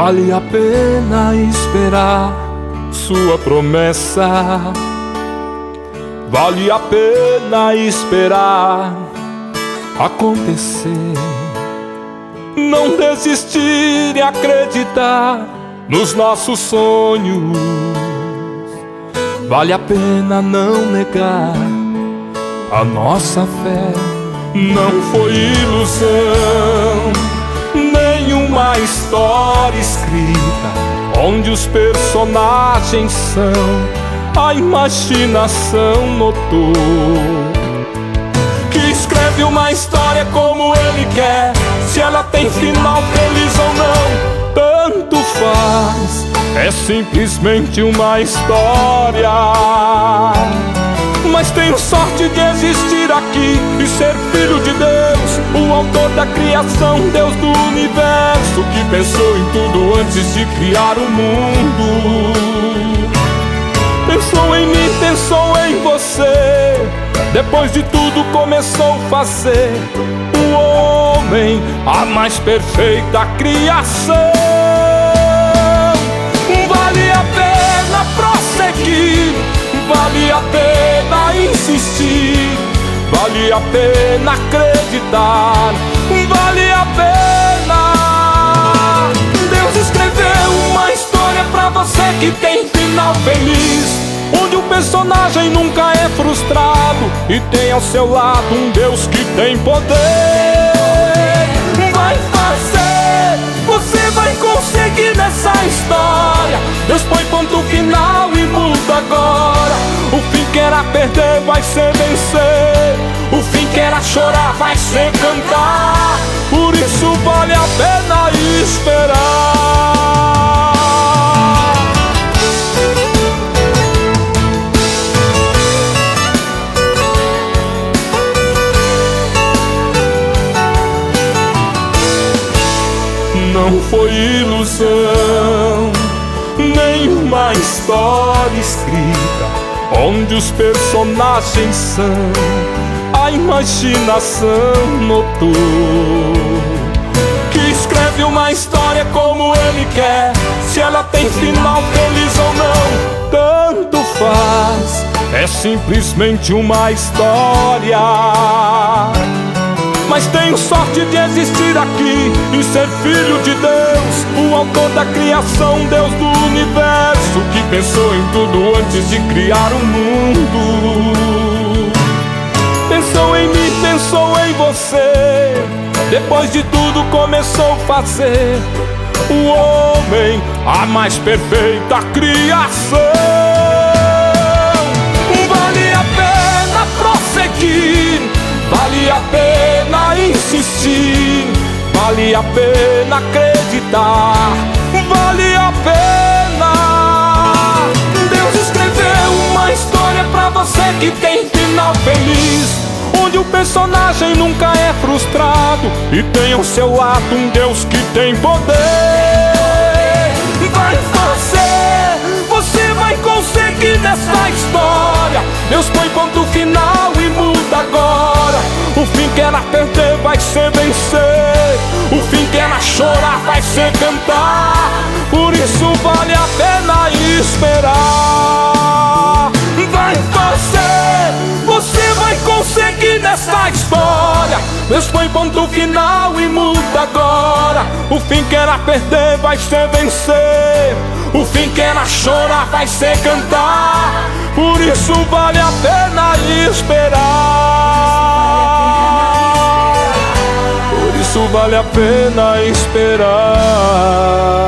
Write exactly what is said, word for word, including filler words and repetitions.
Vale a pena esperar sua promessa. Vale a pena esperar acontecer. Não desistir e acreditar nos nossos sonhos. Vale a pena não negar a nossa fé. Não foi ilusão, nenhuma história escrita onde os personagens são a imaginação notou. Que escreve uma história como ele quer, se ela tem final feliz ou não, tanto faz, é simplesmente uma história. Mas tenho sorte de existir aqui e ser filho de Deus, o autor da criação, Deus do universo, que pensou em tudo antes de criar o mundo. Pensou em mim, pensou em você, depois de tudo começou a fazer o homem, a mais perfeita criação. Vale a pena prosseguir, vale a pena insistir, vale a pena acreditar, vale a pena. Deus escreveu uma história pra você que tem final feliz, onde o personagem nunca é frustrado e tem ao seu lado um Deus que tem poder. Vai fazer, você vai conseguir nessa história. Deus põe ponto final e muda agora. O fim que era perder vai ser vencer, o fim que era chorar vai ser cantar. Por isso vale a pena esperar. Não foi ilusão, nenhuma história escrita onde os personagens são a imaginação notou. Que escreve uma história como ele quer, se ela tem final feliz ou não, tanto faz, é simplesmente uma história. Mas tenho sorte de existir aqui e ser filho de Deus, o autor da criação, Deus do universo, que pensou em tudo antes de criar o mundo. Pensou em mim, pensou em você, depois de tudo começou a fazer o homem, a mais perfeita criação. Vale a pena prosseguir, vale a pena insistir, vale a pena acreditar, vale a pena. Deus escreveu uma história pra você que tem final feliz, onde o personagem nunca é frustrado e tem ao seu lado um Deus que tem poder. Vai fazer, você vai conseguir nessa história. Deus põe ponto final e muda agora. O fim que era perder vai ser vencer, o fim que era chorar vai ser cantar. Por isso vale a pena esperar. Vai fazer, você vai conseguir nessa história. Deus põe ponto final e muda agora. O fim que era perder vai ser vencer, o fim que era chorar vai ser cantar. Por isso vale a pena esperar. Por isso vale a pena esperar.